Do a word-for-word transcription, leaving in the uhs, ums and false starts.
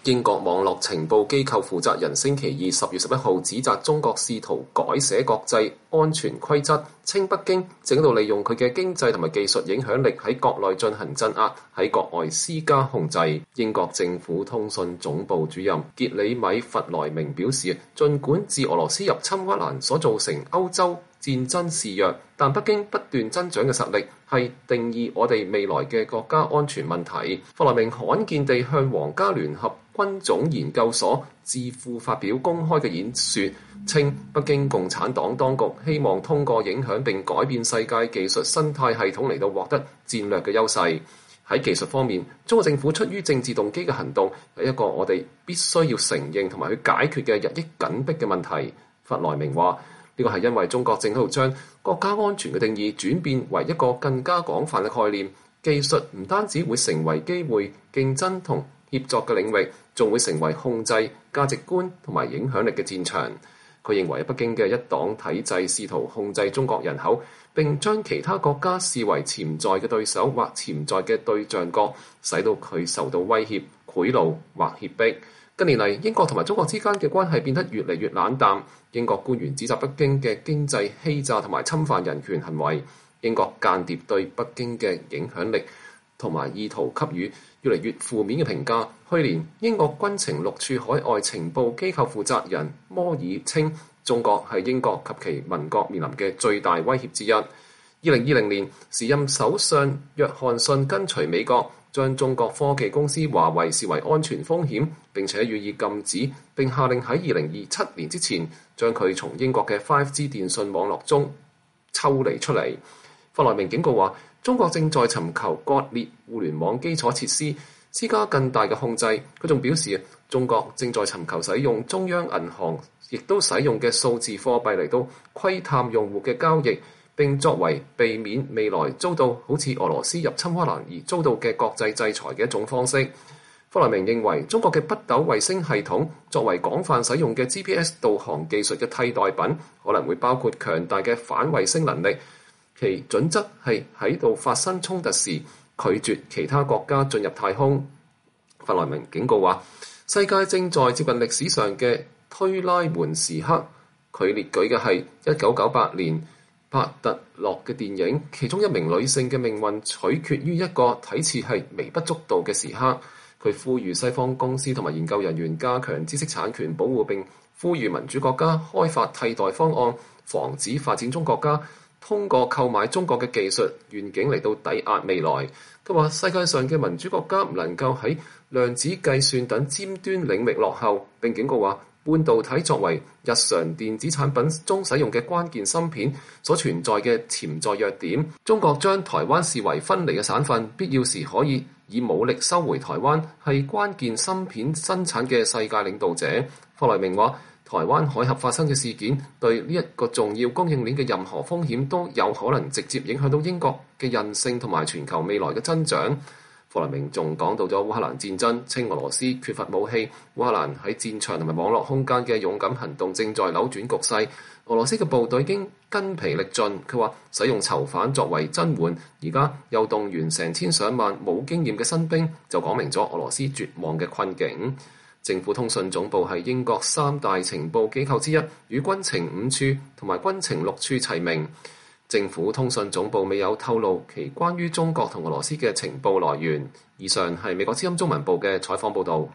英國網絡情報機構負責人星期二十月十一號指責中國試圖改寫國際安全規則，稱北京正喺度利用佢嘅經濟同埋技術影響力喺國內進行鎮壓，喺國外施加控制。英國政府通訊總部主任傑里米弗萊明表示，儘管自俄羅斯入侵烏克蘭所造成歐洲戰爭肆虐，但北京不斷增長嘅實力係定義我哋未來嘅國家安全問題。弗萊明罕見地向皇家聯合軍總研究所智庫發表公開嘅演說，稱北京共產黨當局希望通過影響並改變世界技術生態系統嚟到獲得戰略嘅優勢。喺技術方面，中國政府出於政治動機嘅行動係一個我哋必須要承認同埋去解決嘅日益緊迫嘅問題。弗萊明話：呢個係因為中國正喺度將國家安全嘅定義轉變為一個更加廣泛嘅概念，技術唔單止會成為機會、競爭同協作嘅領域，仲會成為控制、價值觀同埋影響力嘅戰場。佢認為北京嘅一黨體制試圖控制中國人口，並將其他國家視為潛在嘅對手或潛在嘅對象國，使到佢受到威脅、賄賂或脅迫。近年嚟，英國同埋中國之間嘅關係變得越嚟越冷淡。英國官員指責北京嘅經濟欺詐同埋侵犯人權行為。英國間諜對北京嘅影響力同埋意圖給予越嚟越負面嘅評價。去年，英國軍情六處海外情報機構負責人摩爾稱，中國係英國及其盟國面臨嘅最大威脅之一。二零二零年，時任首相約翰遜跟隨美國，將中國科技公司華為視為安全風險，並且予以禁止，並下令喺二零二七年之前將佢從英國嘅 五 G 電信網絡中抽離出嚟。弗萊明警告話，中國正在尋求割裂互聯網基礎設施，施加更大嘅控制。佢仲表示，中國正在尋求使用中央銀行亦都使用嘅數字貨幣嚟到窺探用戶嘅交易，並作為避免未來遭到好似俄羅斯入侵烏克蘭而遭到嘅國際制裁嘅一種方式。弗萊明認為，中國嘅北斗衛星系統作為廣泛使用嘅 G P S 導航技術嘅替代品，可能會包括強大嘅反衛星能力。其準則係喺度發生衝突時，拒絕其他國家進入太空。弗萊明警告話，世界正在接近歷史上嘅推拉門時刻。佢列舉嘅係一九九八年帕特洛嘅電影，其中一名女性嘅命運取決於一個睇似係微不足道嘅時刻。佢呼籲西方公司同埋研究人員加強知識產權保護，並呼籲民主國家開發替代方案，防止發展中國家通過購買中國嘅技術願景嚟到抵押未來。佢話世界上嘅民主國家唔能夠喺量子計算等尖端領域落後，並警告話半導體作為日常電子產品中使用嘅關鍵芯片所存在嘅潛在弱點。中國將台灣視為分離嘅省份，必要時可以以武力收回台灣，係關鍵芯片生產嘅世界領導者。弗萊明話，台灣海峽發生嘅事件對呢一個重要供應鏈嘅任何風險都有可能直接影響到英國嘅韌性同埋全球未來嘅增長。弗萊明仲講到咗烏克蘭戰爭，稱俄羅斯缺乏武器，烏克蘭喺戰場同埋網絡空間嘅勇敢行動正在扭轉局勢。俄羅斯嘅部隊已經筋疲力盡，佢話使用囚犯作為增援，而家又動員成千上萬冇經驗嘅新兵，就講明咗俄羅斯絕望嘅困境。政府通訊總部係英國三大情報機構之一，與軍情五處同埋軍情六處齊名。政府通訊總部未有透露其關於中國同俄羅斯嘅情報來源。以上係美國之音中文部嘅採訪報導。